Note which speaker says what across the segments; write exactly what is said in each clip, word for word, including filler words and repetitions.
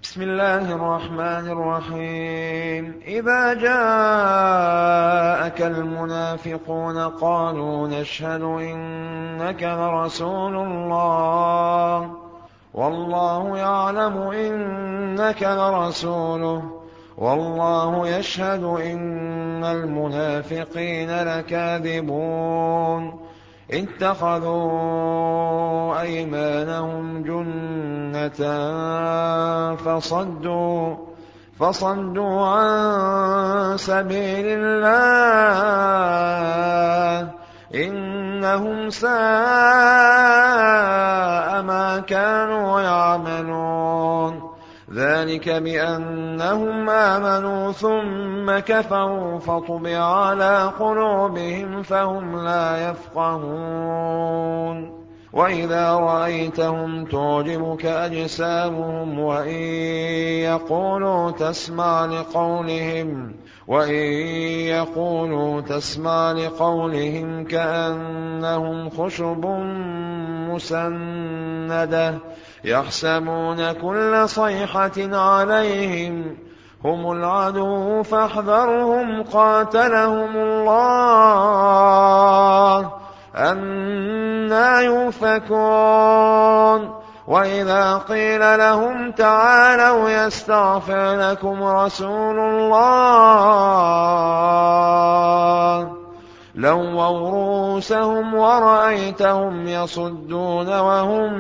Speaker 1: بسم الله الرحمن الرحيم إذا جاءك المنافقون قالوا نشهد إنك لرسول الله والله يعلم إنك لرسوله والله يشهد إن المنافقين لكاذبون اتخذوا أيمانهم جنة فصدوا فصدوا عن سبيل الله إنهم ساء ما كانوا يعملون ذلك بأنهم آمنوا ثم كفروا فطبع على قلوبهم فهم لا يفقهون وإذا رأيتهم تعجبك أجسامهم وإن يقولوا تسمع لقولهم وإن يقولوا تسمع لقولهم كأنهم خشب مسندة يحسبون كل صيحة عليهم هم العدو فاحذرهم قاتلهم الله أنى يؤفكون وإذا قيل لهم تعالوا يستغفر لكم رسول الله لووا رؤوسهم ورأيتهم يصدون وهم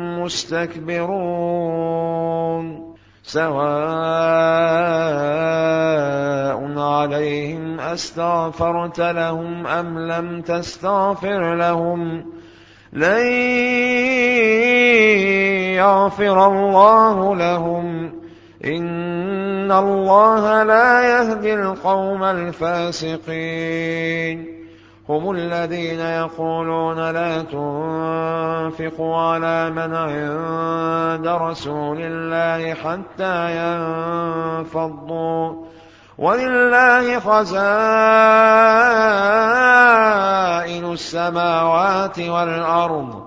Speaker 1: مستكبرون سواء عليهم أستغفرت لهم أم لم تستغفر لهم لن يغفر الله لهم إن الله لا يهدي القوم الفاسقين هم الذين يقولون لا تنفقوا على من عند رسول الله حتى ينفضوا ولله خزائن السماوات والأرض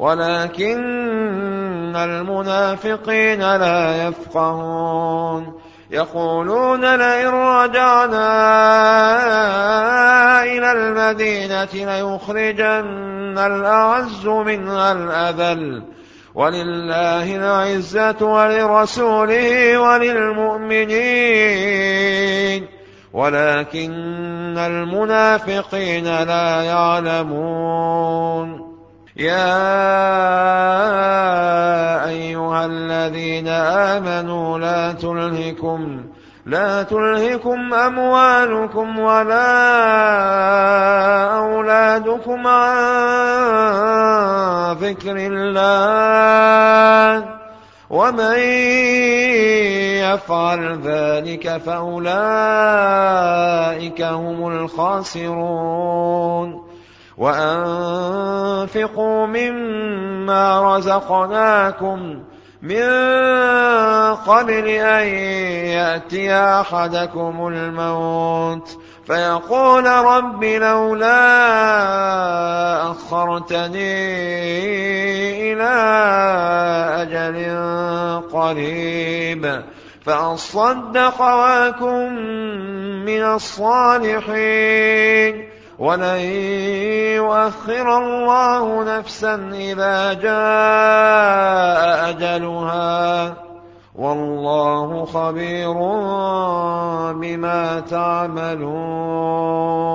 Speaker 1: ولكن المنافقين لا يفقهون يقولون لئن رجعنا إلى المدينة ليخرجن الأعز منها الأذل ولله العزة ولرسوله وللمؤمنين ولكن المنافقين لا يعلمون يا أيها الذين آمنوا لا تلهكم لا تلهكم أموالكم ولا أولادكم عن ذكر الله ومن يفعل ذلك فأولئك هم الخاسرون وأنفقوا مما رزقناكم من قبل أن يأتي أحدكم الموت فيقول رب لولا أخرتني إلى أجل قريب فأصدق وأكن من الصالحين ولن يؤخر الله نفسا إذا جاء أجلها والله خبير بما تعملون